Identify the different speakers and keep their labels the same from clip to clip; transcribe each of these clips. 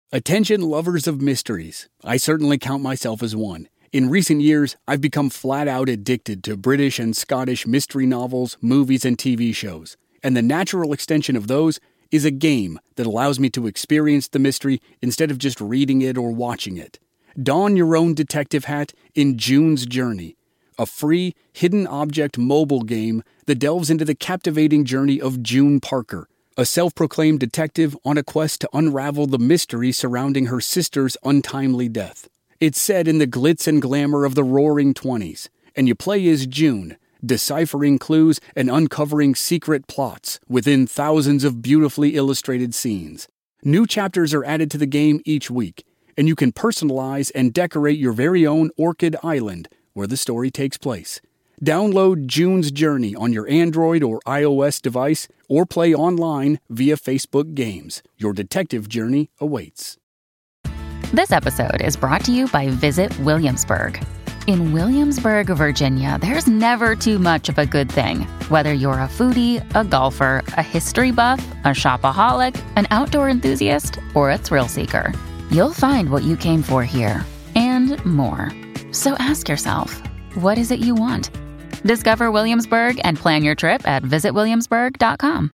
Speaker 1: Attention lovers of mysteries. I certainly count myself as one. In recent years, I've become flat out addicted to British and Scottish mystery novels, movies, and TV shows. And the natural extension of those is a game that allows me to experience the mystery instead of just reading it or watching it. Don your own detective hat in June's Journey, a free, hidden object mobile game that delves into the captivating journey of June Parker, a self-proclaimed detective on a quest to unravel the mystery surrounding her sister's untimely death. It's set in the glitz and glamour of the Roaring '20s, and you play as June, deciphering clues and uncovering secret plots within thousands of beautifully illustrated scenes. New chapters are added to the game each week, and you can personalize and decorate your very own Orchid Island, where the story takes place. Download June's Journey on your Android or iOS device, or play online via Facebook Games. Your detective journey awaits.
Speaker 2: This episode is brought to you by Visit Williamsburg. In Williamsburg, Virginia, there's never too much of a good thing. Whether you're a foodie, a golfer, a history buff, a shopaholic, an outdoor enthusiast, or a thrill seeker, you'll find what you came for here and more. So ask yourself, what is it you want? Discover Williamsburg and plan your trip at visitwilliamsburg.com.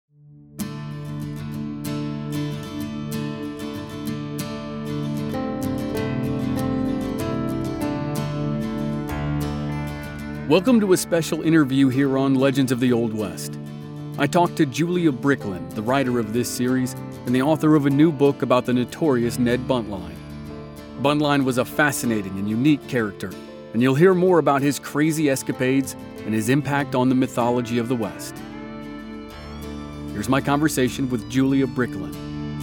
Speaker 1: Welcome to a special interview here on Legends of the Old West. I talked to Julia Bricklin, the writer of this series and the author of a new book about the notorious Ned Buntline. Buntline was a fascinating and unique character, and you'll hear more about his crazy escapades and his impact on the mythology of the West. Here's my conversation with Julia Bricklin.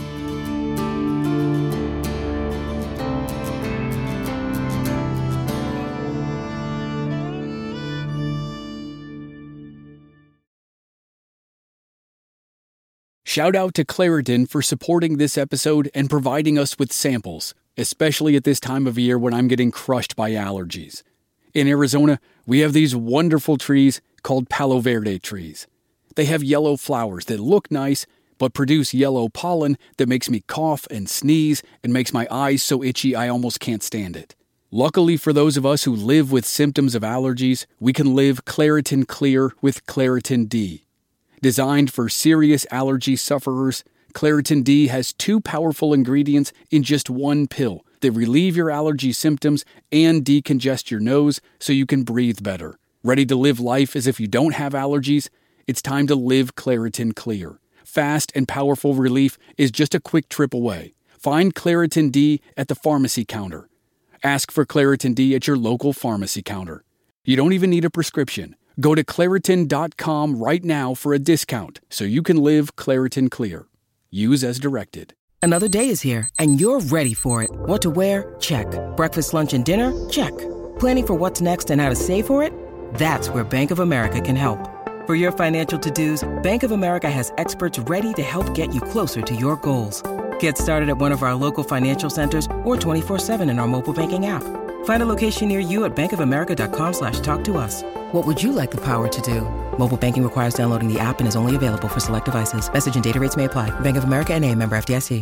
Speaker 1: Shout out to Claritin for supporting this episode and providing us with samples, especially at this time of year when I'm getting crushed by allergies. In Arizona, we have these wonderful trees called Palo Verde trees. They have yellow flowers that look nice, but produce yellow pollen that makes me cough and sneeze and makes my eyes so itchy I almost can't stand it. Luckily for those of us who live with symptoms of allergies, we can live Claritin Clear with Claritin D. Designed for serious allergy sufferers, Claritin D has 2 powerful ingredients in just one pill that relieve your allergy symptoms and decongest your nose so you can breathe better. Ready to live life as if you don't have allergies? It's time to live Claritin Clear. Fast and powerful relief is just a quick trip away. Find Claritin D at the pharmacy counter. Ask for Claritin D at your local pharmacy counter. You don't even need a prescription. Go to Claritin.com right now for a discount so you can live Claritin Clear. Use as directed.
Speaker 3: Another day is here, and you're ready for it. What to wear? Check. Breakfast, lunch, and dinner? Check. Planning for what's next and how to save for it? That's where Bank of America can help. For your financial to-dos, Bank of America has experts ready to help get you closer to your goals. Get started at one of our local financial centers or 24/7 in our mobile banking app. Find a location near you at bankofamerica.com/talktous. What would you like the power to do? Mobile banking requires downloading the app and is only available for select devices. Message and data rates may apply. Bank of America N.A., member FDIC.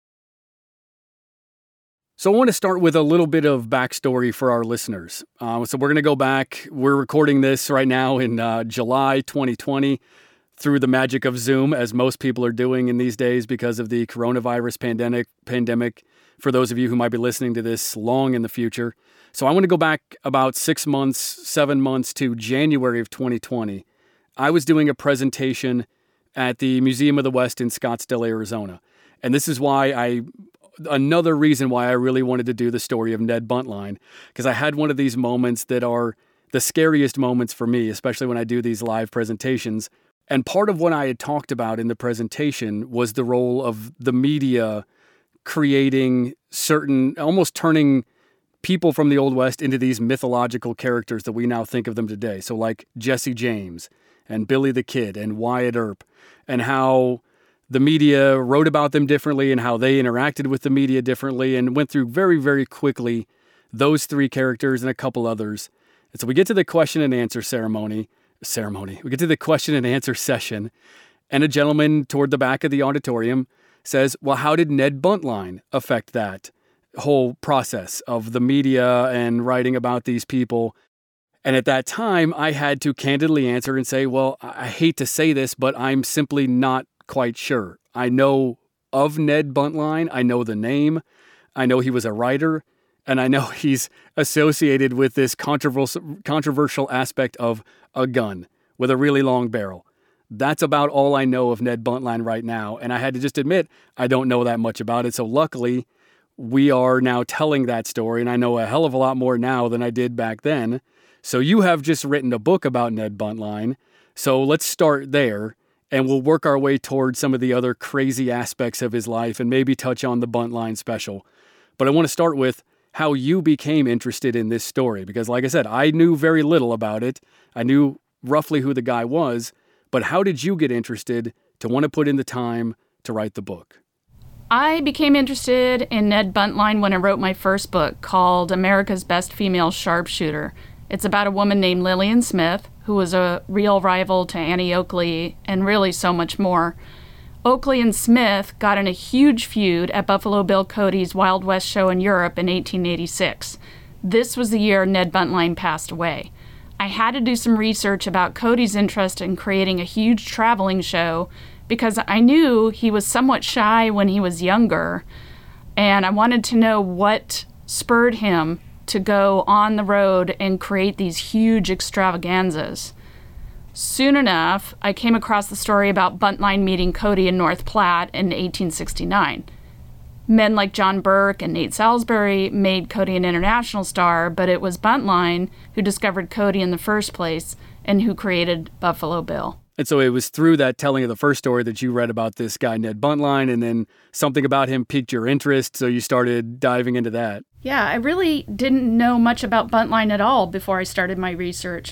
Speaker 1: So I want to start with a little bit of backstory for our listeners. So we're going to go back. We're recording this right now in July 2020 through the magic of Zoom, as most people are doing in these days because of the coronavirus pandemic, for those of you who might be listening to this long in the future. So I want to go back about 7 months to January of 2020. I was doing a presentation at the Museum of the West in Scottsdale, Arizona. And this is another reason why I really wanted to do the story of Ned Buntline, because I had one of these moments that are the scariest moments for me, especially when I do these live presentations. And part of what I had talked about in the presentation was the role of the media creating almost turning people from the Old West into these mythological characters that we now think of them today. So like Jesse James and Billy the Kid and Wyatt Earp, and how the media wrote about them differently and how they interacted with the media differently, and went through very, very quickly those 3 characters and a couple others. And so we get to the question and answer ceremony. We get to the question and answer session, and a gentleman toward the back of the auditorium says, well, how did Ned Buntline affect that whole process of the media and writing about these people? And at that time, I had to candidly answer and say, well, I hate to say this, but I'm simply not quite sure. I know of Ned Buntline. I know the name. I know he was a writer. And I know he's associated with this controversial aspect of a gun with a really long barrel. That's about all I know of Ned Buntline right now. And I had to just admit, I don't know that much about it. So luckily, we are now telling that story. And I know a hell of a lot more now than I did back then. So you have just written a book about Ned Buntline. So let's start there. And we'll work our way towards some of the other crazy aspects of his life and maybe touch on the Buntline special. But I want to start with how you became interested in this story. Because like I said, I knew very little about it. I knew roughly who the guy was. But how did you get interested to want to put in the time to write the book?
Speaker 4: I became interested in Ned Buntline when I wrote my first book called America's Best Female Sharpshooter. It's about a woman named Lillian Smith, who was a real rival to Annie Oakley, and really so much more. Oakley and Smith got in a huge feud at Buffalo Bill Cody's Wild West show in Europe in 1886. This was the year Ned Buntline passed away. I had to do some research about Cody's interest in creating a huge traveling show because I knew he was somewhat shy when he was younger, and I wanted to know what spurred him to go on the road and create these huge extravaganzas. Soon enough, I came across the story about Buntline meeting Cody in North Platte in 1869. Men like John Burke and Nate Salisbury made Cody an international star, but it was Buntline who discovered Cody in the first place and who created Buffalo Bill.
Speaker 1: And so it was through that telling of the first story that you read about this guy, Ned Buntline, and then something about him piqued your interest, so you started diving into that.
Speaker 4: Yeah, I really didn't know much about Buntline at all before I started my research.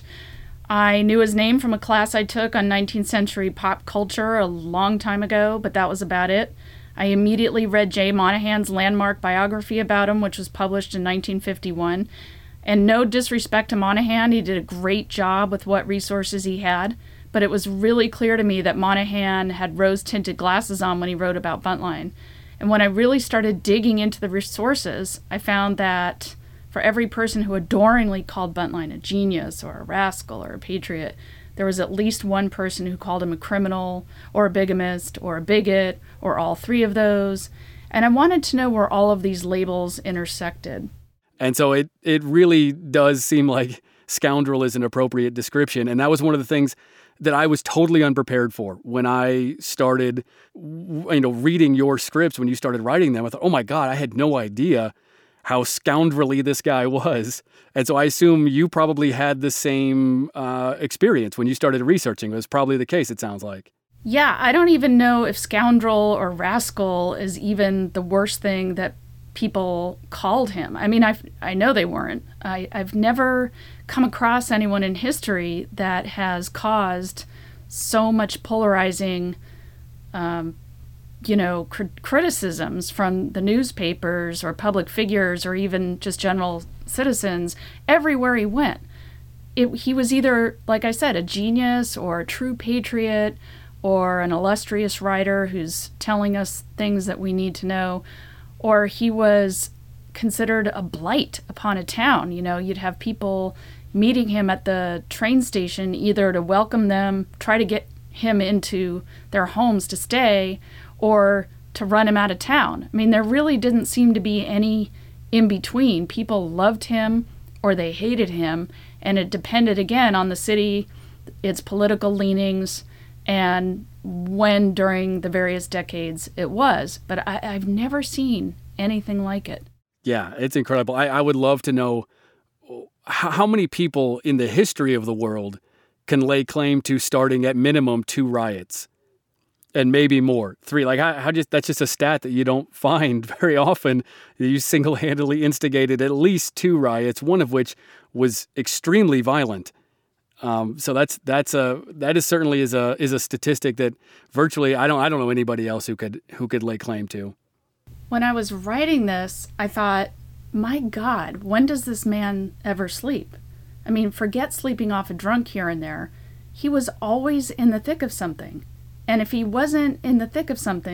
Speaker 4: I knew his name from a class I took on 19th century pop culture a long time ago, but that was about it. I immediately read Jay Monahan's landmark biography about him, which was published in 1951. And no disrespect to Monahan, he did a great job with what resources he had. But it was really clear to me that Monahan had rose-tinted glasses on when he wrote about Buntline. And when I really started digging into the resources, I found that for every person who adoringly called Buntline a genius or a rascal or a patriot, there was at least one person who called him a criminal or a bigamist or a bigot or all three of those. And I wanted to know where all of these labels intersected.
Speaker 1: And so it really does seem like scoundrel is an appropriate description. And that was one of the things that I was totally unprepared for when I started, reading your scripts, when you started writing them. I thought, oh my God, I had no idea how scoundrelly this guy was. And so I assume you probably had the same experience when you started researching. It was probably the case, it sounds like.
Speaker 4: Yeah, I don't even know if scoundrel or rascal is even the worst thing that people called him. I mean, I know they weren't. I've never come across anyone in history that has caused so much polarizing, criticisms from the newspapers or public figures or even just general citizens everywhere he went. He was either, like I said, a genius or a true patriot or an illustrious writer who's telling us things that we need to know, or he was considered a blight upon a town. You'd have people meeting him at the train station either to welcome them, try to get him into their homes to stay, or to run him out of town. I mean, there really didn't seem to be any in between. People loved him or they hated him, and it depended again on the city, its political leanings, and when during the various decades it was. But I've never seen anything like it.
Speaker 1: Yeah, it's incredible. I would love to know how many people in the history of the world can lay claim to starting at minimum 2 riots and maybe more, 3. Like, that's just a stat that you don't find very often. You single-handedly instigated at least 2 riots, one of which was extremely violent. So that is certainly a statistic that virtually I don't know anybody else who could lay claim to.
Speaker 4: When I was writing this, I thought, my God, when does this man ever sleep? I mean, forget sleeping off a drunk here and there. He was always in the thick of something. And if he wasn't in the thick of something,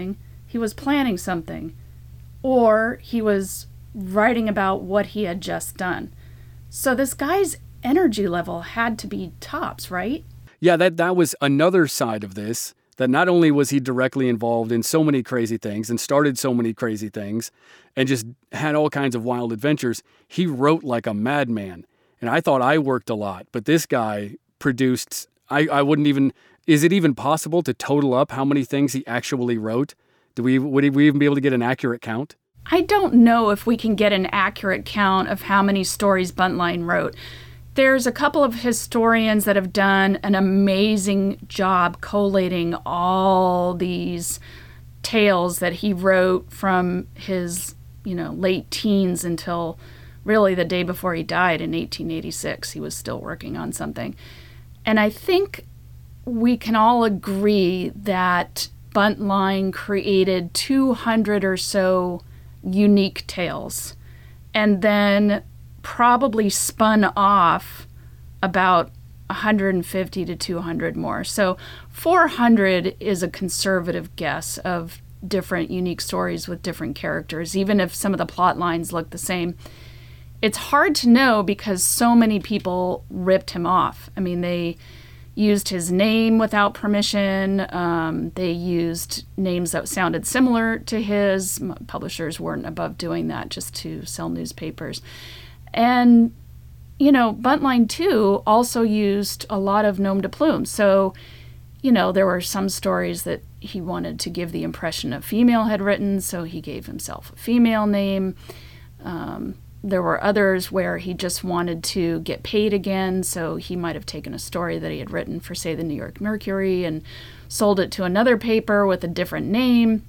Speaker 4: he was planning something, or he was writing about what he had just done. So this guy's energy level had to be tops, right?
Speaker 1: Yeah, that was another side of this, that not only was he directly involved in so many crazy things and started so many crazy things and just had all kinds of wild adventures, he wrote like a madman. And I thought I worked a lot, but this guy produced, I wouldn't even, is it even possible to total up how many things he actually wrote? Would we even be able to get an accurate count?
Speaker 4: I don't know if we can get an accurate count of how many stories Buntline wrote. There's a couple of historians that have done an amazing job collating all these tales that he wrote from his, late teens until really the day before he died in 1886. He was still working on something. And I think we can all agree that Buntline created 200 or so unique tales, and then probably spun off about 150 to 200 more. So 400 is a conservative guess of different unique stories with different characters, even if some of the plot lines look the same. It's hard to know because so many people ripped him off. I mean, they used his name without permission. They used names that sounded similar to his. Publishers weren't above doing that just to sell newspapers. And, Buntline, too, also used a lot of nom de plume. So, there were some stories that he wanted to give the impression a female had written, so he gave himself a female name. There were others where he just wanted to get paid again, so he might have taken a story that he had written for, say, the New York Mercury and sold it to another paper with a different name.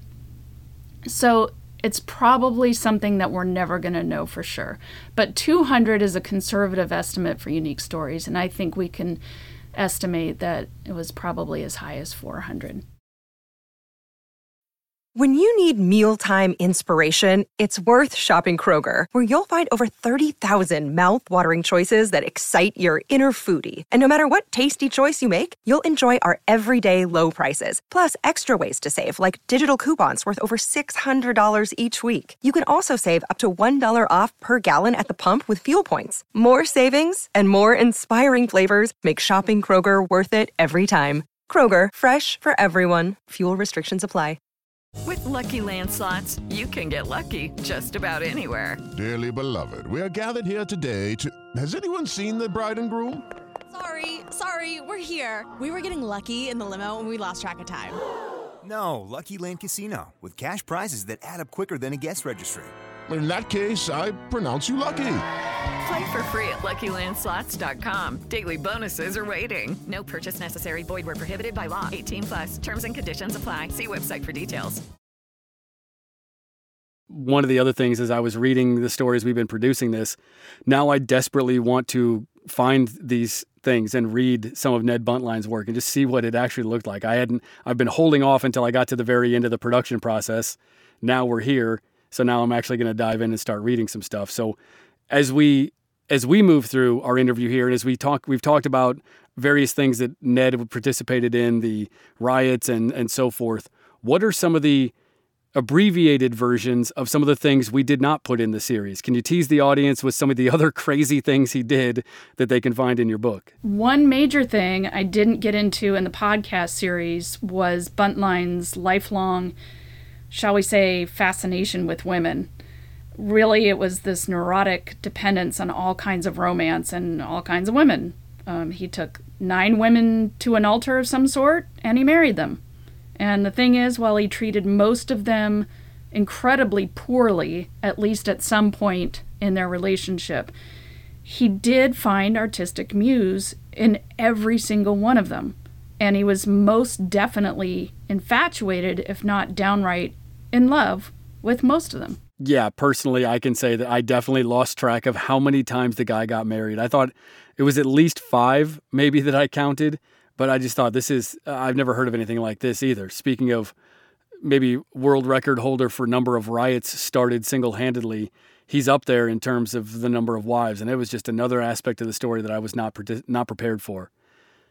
Speaker 4: So it's probably something that we're never going to know for sure. But 200 is a conservative estimate for unique stories, and I think we can estimate that it was probably as high as 400.
Speaker 5: When you need mealtime inspiration, it's worth shopping Kroger, where you'll find over 30,000 mouth-watering choices that excite your inner foodie. And no matter what tasty choice you make, you'll enjoy our everyday low prices, plus extra ways to save, like digital coupons worth over $600 each week. You can also save up to $1 off per gallon at the pump with fuel points. More savings and more inspiring flavors make shopping Kroger worth it every time. Kroger, fresh for everyone. Fuel restrictions apply.
Speaker 6: With Lucky Land Slots, you can get lucky just about anywhere.
Speaker 7: Dearly beloved, we are gathered here today to... Has anyone seen the bride and groom?
Speaker 8: Sorry, we're here. We were getting lucky in the limo and we lost track of time.
Speaker 9: No, Lucky Land Casino, with cash prizes that add up quicker than a guest registry.
Speaker 7: In that case, I pronounce you lucky.
Speaker 6: Play for free at LuckyLandSlots.com. Daily bonuses are waiting. No purchase necessary. Void where prohibited by law. 18+. Terms and conditions apply. See website for details.
Speaker 1: One of the other things as I was reading the stories we've been producing this, now I desperately want to find these things and read some of Ned Buntline's work and just see what it actually looked like. I've been holding off until I got to the very end of the production process. Now we're here. So now I'm actually going to dive in and start reading some stuff. So as we move through our interview here, and as we've talked about various things that Ned participated in, the riots and so forth, what are some of the abbreviated versions of some of the things we did not put in the series? Can you tease the audience with some of the other crazy things he did that they can find in your book?
Speaker 4: One major thing I didn't get into in the podcast series was Buntline's lifelong, shall we say, fascination with women. Really, it was this neurotic dependence on all kinds of romance and all kinds of women. He took 9 women to an altar of some sort, and he married them. And the thing is, while he treated most of them incredibly poorly, at least at some point in their relationship, he did find artistic muse in every single one of them. And he was most definitely infatuated, if not downright in love, with most of them.
Speaker 1: Yeah, personally, I can say that I definitely lost track of how many times the guy got married. I thought it was at least 5, maybe, that I counted, but I just thought I've never heard of anything like this either. Speaking of maybe world record holder for number of riots started single-handedly, he's up there in terms of the number of wives, and it was just another aspect of the story that I was not prepared for.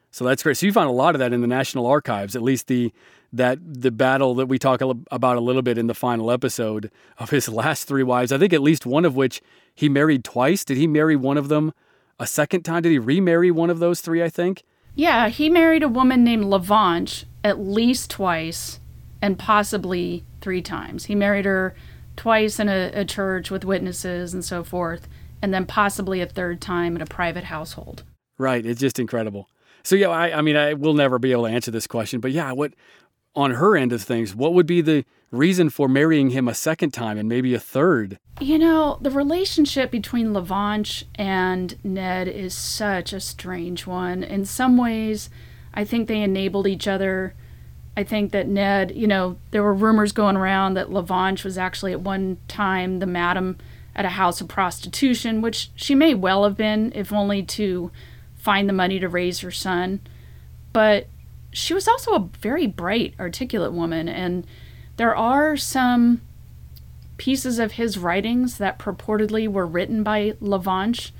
Speaker 1: So that's great. So you found a lot of that in the National Archives, at least the battle that we talk about a little bit in the final episode of his last 3 wives, I think at least one of which he married twice. Did he marry one of them a second time? Did he remarry one of those 3, I think?
Speaker 4: Yeah, he married a woman named Lavanche at least twice and possibly 3 times. He married her twice in a church with witnesses and so forth, and then possibly a 3rd time in a private household.
Speaker 1: Right. It's just incredible. So, yeah, I mean, I will never be able to answer this question, but yeah, what on her end of things, what would be the reason for marrying him a second time and maybe a 3rd?
Speaker 4: You know, the relationship between Lavanche and Ned is such a strange one. In some ways, I think they enabled each other. I think that Ned, there were rumors going around that Lavanche was actually at one time the madam at a house of prostitution, which she may well have been, if only to find the money to raise her son. But she was also a very bright, articulate woman, and there are some pieces of his writings that purportedly were written by Lavanche,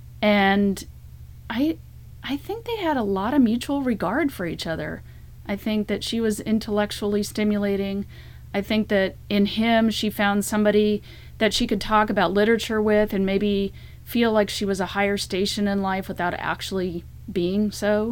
Speaker 4: and I think they had a lot of mutual regard for each other. I think that she was intellectually stimulating. I think that in him she found somebody that she could talk about literature with and maybe feel like she was a higher station in life without actually being so.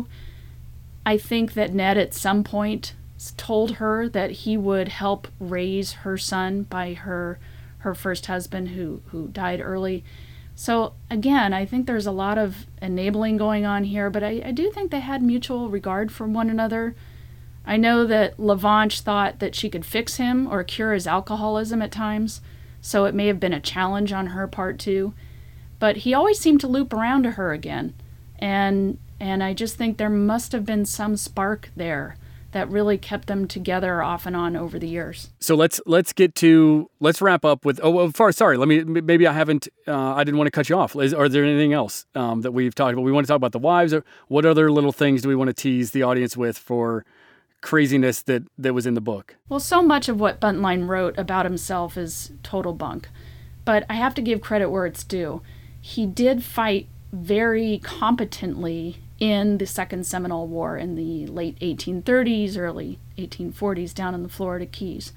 Speaker 4: I think that Ned at some point told her that he would help raise her son by her first husband who died early. So again, I think there's a lot of enabling going on here, but I do think they had mutual regard for one another. I know that Lavanche thought that she could fix him or cure his alcoholism at times, so it may have been a challenge on her part too. But he always seemed to loop around to her again. And I just think there must have been some spark there that really kept them together off and on over the years.
Speaker 1: So let's wrap up with, sorry, maybe I didn't want to cut you off. Are there anything else that we've talked about? We want to talk about the wives, or what other little things do we want to tease the audience with for craziness that was in the book?
Speaker 4: Well, so much of what Buntline wrote about himself is total bunk, but I have to give credit where it's due. He did fight very competently in the Second Seminole War in the late 1830s, early 1840s down in the Florida Keys.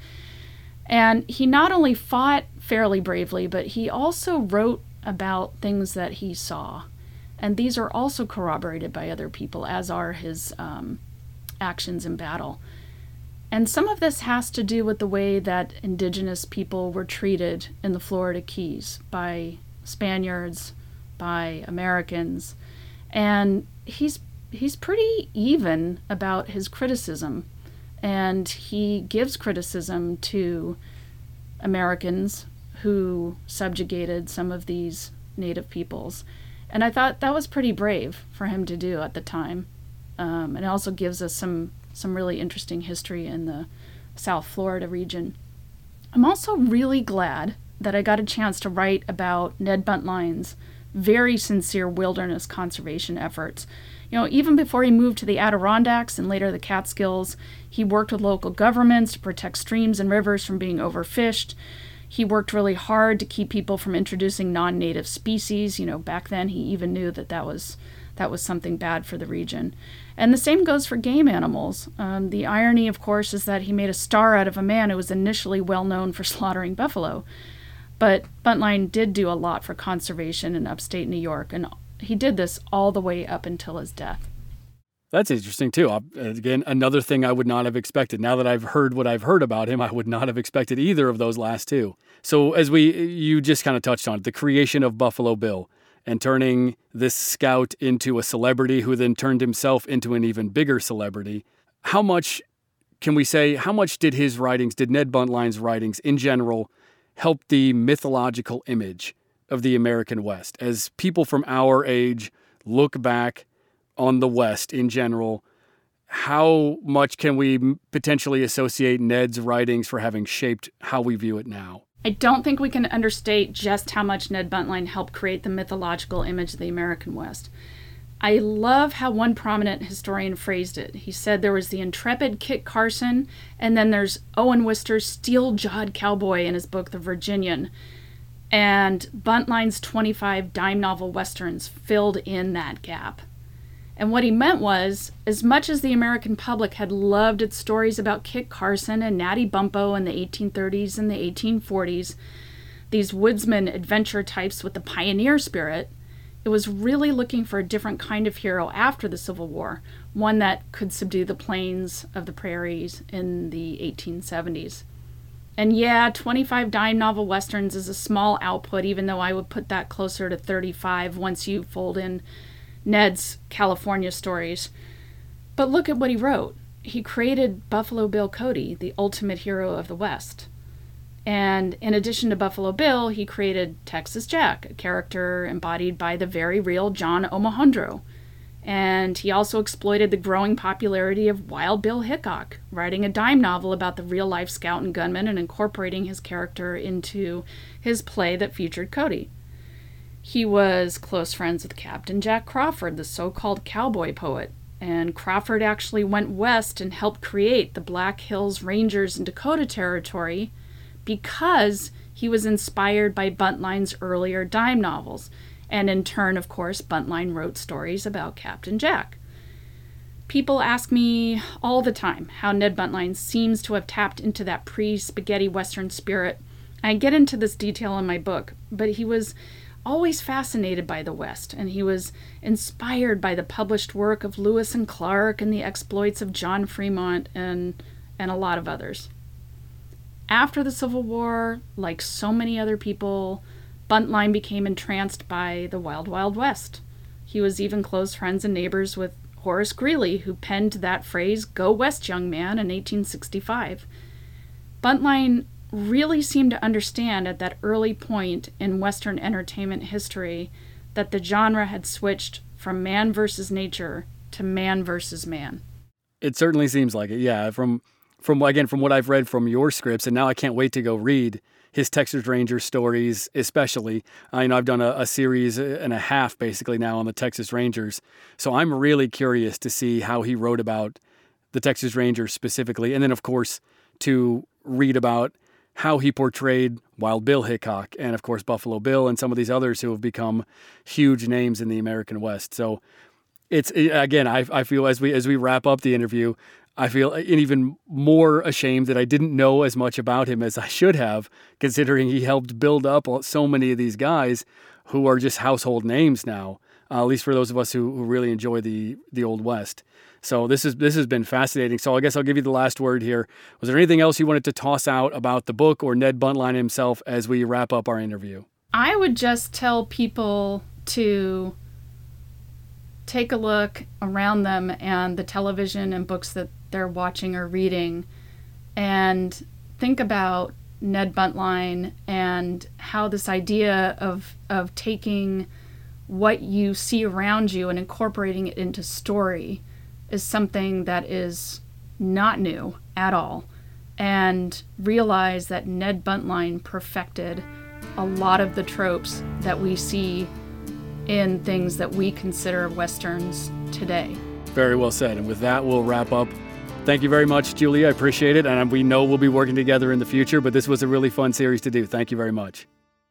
Speaker 4: And he not only fought fairly bravely, but he also wrote about things that he saw. And these are also corroborated by other people, as are his actions in battle. And some of this has to do with the way that indigenous people were treated in the Florida Keys by Spaniards, by Americans, and he's pretty even about his criticism, and he gives criticism to Americans who subjugated some of these native peoples, and I thought that was pretty brave for him to do at the time, and it also gives us some really interesting history in the South Florida region. I'm also really glad that I got a chance to write about Ned Buntline's very sincere wilderness conservation efforts. Even before he moved to the Adirondacks and later the Catskills, he worked with local governments to protect streams and rivers from being overfished. He worked really hard to keep people from introducing non-native species. Back then he even knew that was something bad for the region. And the same goes for game animals. The irony, of course, is that he made a star out of a man who was initially well known for slaughtering buffalo. But Buntline did do a lot for conservation in upstate New York, and he did this all the way up until his death.
Speaker 1: That's interesting, too. Again, another thing I would not have expected. Now that I've heard what I've heard about him, I would not have expected either of those last two. So as you just kind of touched on it, the creation of Buffalo Bill and turning this scout into a celebrity who then turned himself into an even bigger celebrity. How much did Ned Buntline's writings in general help the mythological image of the American West? As people from our age look back on the West in general, how much can we potentially associate Ned's writings for having shaped how we view it now?
Speaker 4: I don't think we can understate just how much Ned Buntline helped create the mythological image of the American West. I love how one prominent historian phrased it. He said there was the intrepid Kit Carson, and then there's Owen Wister's steel-jawed cowboy in his book, The Virginian. And Buntline's 25 dime novel westerns filled in that gap. And what he meant was, as much as the American public had loved its stories about Kit Carson and Natty Bumppo in the 1830s and the 1840s, these woodsman adventure types with the pioneer spirit, it was really looking for a different kind of hero after the Civil War, one that could subdue the plains of the prairies in the 1870s. And yeah, 25 dime novel westerns is a small output, even though I would put that closer to 35 once you fold in Ned's California stories. But look at what he wrote. He created Buffalo Bill Cody, the ultimate hero of the West. And in addition to Buffalo Bill, he created Texas Jack, a character embodied by the very real John Omohundro. And he also exploited the growing popularity of Wild Bill Hickok, writing a dime novel about the real-life scout and gunman and incorporating his character into his play that featured Cody. He was close friends with Captain Jack Crawford, the so-called cowboy poet, and Crawford actually went west and helped create the Black Hills Rangers in Dakota Territory because he was inspired by Buntline's earlier dime novels, and in turn, of course, Buntline wrote stories about Captain Jack. People ask me all the time how Ned Buntline seems to have tapped into that pre-spaghetti Western spirit. I get into this detail in my book, but he was always fascinated by the West, and he was inspired by the published work of Lewis and Clark and the exploits of John Fremont and a lot of others. After the Civil War, like so many other people, Buntline became entranced by the Wild Wild West. He was even close friends and neighbors with Horace Greeley, who penned that phrase, "Go West, young man," in 1865. Buntline really seemed to understand at that early point in Western entertainment history that the genre had switched from man versus nature to man versus man.
Speaker 1: It certainly seems like it, yeah. From what I've read from your scripts, and now I can't wait to go read his Texas Ranger stories, especially. I've done a series and a half basically now on the Texas Rangers, so I'm really curious to see how he wrote about the Texas Rangers specifically, and then of course to read about how he portrayed Wild Bill Hickok and, of course, Buffalo Bill and some of these others who have become huge names in the American West. So I feel as we wrap up the interview, I feel even more ashamed that I didn't know as much about him as I should have, considering he helped build up so many of these guys who are just household names now, at least for those of us who really enjoy the Old West. So this has been fascinating. So I guess I'll give you the last word here. Was there anything else you wanted to toss out about the book or Ned Buntline himself as we wrap up our interview?
Speaker 4: I would just tell people to take a look around them and the television and books that they're watching or reading and think about Ned Buntline and how this idea of taking what you see around you and incorporating it into story is something that is not new at all, and realize that Ned Buntline perfected a lot of the tropes that we see in things that we consider Westerns today.
Speaker 1: Very well said. And with that, we'll wrap up. Thank you very much, Julia. I appreciate it. And we know we'll be working together in the future, but this was a really fun series to do. Thank you very much.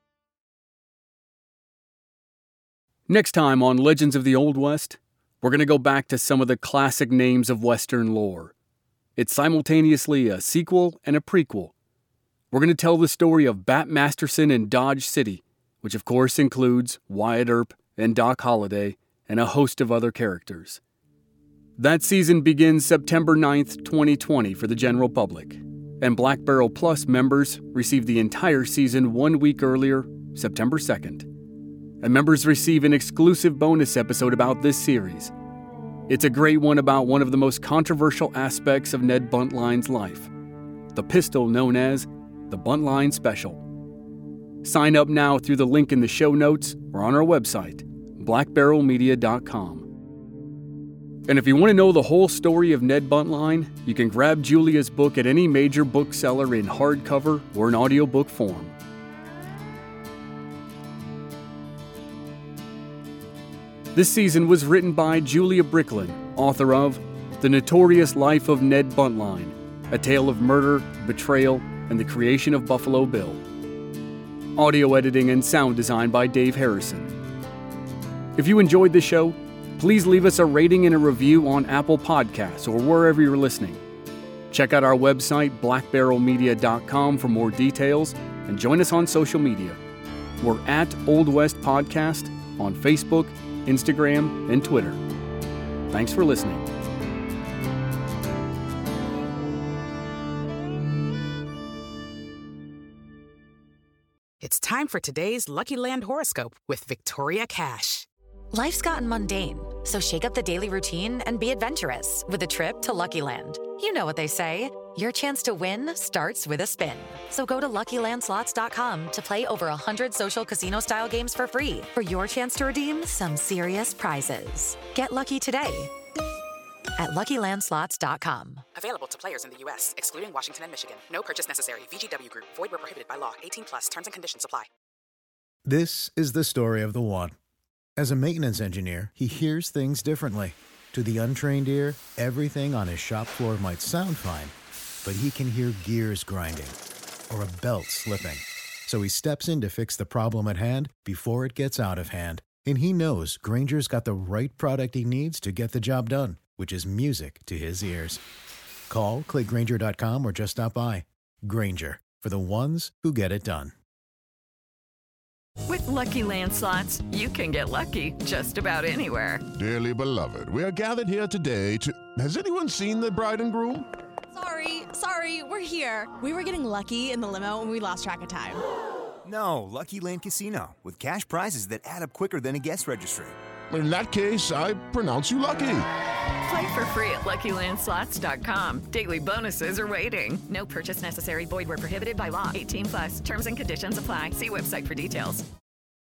Speaker 1: Next time on Legends of the Old West, we're going to go back to some of the classic names of Western lore. It's simultaneously a sequel and a prequel. We're going to tell the story of Bat Masterson in Dodge City, which of course includes Wyatt Earp and Doc Holliday and a host of other characters. That season begins September 9th, 2020 for the general public, and Black Barrel Plus members receive the entire season 1 week earlier, September 2nd. And members receive an exclusive bonus episode about this series. It's a great one about one of the most controversial aspects of Ned Buntline's life, the pistol known as the Buntline Special. Sign up now through the link in the show notes or on our website, blackbarrelmedia.com. And if you want to know the whole story of Ned Buntline, you can grab Julia's book at any major bookseller in hardcover or in audiobook form. This season was written by Julia Bricklin, author of The Notorious Life of Ned Buntline, A Tale of Murder, Betrayal, and the Creation of Buffalo Bill. Audio editing and sound design by Dave Harrison. If you enjoyed the show, Please leave us a rating and a review on Apple Podcasts or wherever you're listening. Check out our website, blackbarrelmedia.com, for more details, and join us on social media. We're at Old West Podcast on Facebook, Instagram, and Twitter. Thanks for listening.
Speaker 10: It's time for today's Lucky Land horoscope with Victoria Cash.
Speaker 11: Life's gotten mundane, so shake up the daily routine and be adventurous with a trip to Lucky Land. You know what they say, your chance to win starts with a spin. So go to LuckyLandSlots.com to play over 100 social casino-style games for free for your chance to redeem some serious prizes. Get lucky today at LuckyLandSlots.com.
Speaker 10: Available to players in the U.S., excluding Washington and Michigan. No purchase necessary. VGW Group. Void where prohibited by law. 18+. Terms and conditions apply.
Speaker 12: This is the story of the one. As a maintenance engineer, he hears things differently. To the untrained ear, everything on his shop floor might sound fine, but he can hear gears grinding or a belt slipping. So he steps in to fix the problem at hand before it gets out of hand. And he knows Grainger's got the right product he needs to get the job done, which is music to his ears. Call, click Grainger.com, or just stop by. Grainger, for the ones who get it done.
Speaker 6: With Lucky Land Slots, you can get lucky just about anywhere.
Speaker 7: Dearly beloved, we are gathered here today to... Has anyone seen the bride and groom?
Speaker 8: Sorry, we're here. We were getting lucky in the limo and we lost track of time.
Speaker 9: No, Lucky Land Casino, with cash prizes that add up quicker than a guest registry.
Speaker 7: In that case, I pronounce you lucky.
Speaker 6: Play for free at LuckyLandSlots.com. Daily bonuses are waiting. No purchase necessary. Void where prohibited by law. 18+. Terms and conditions apply. See website for details.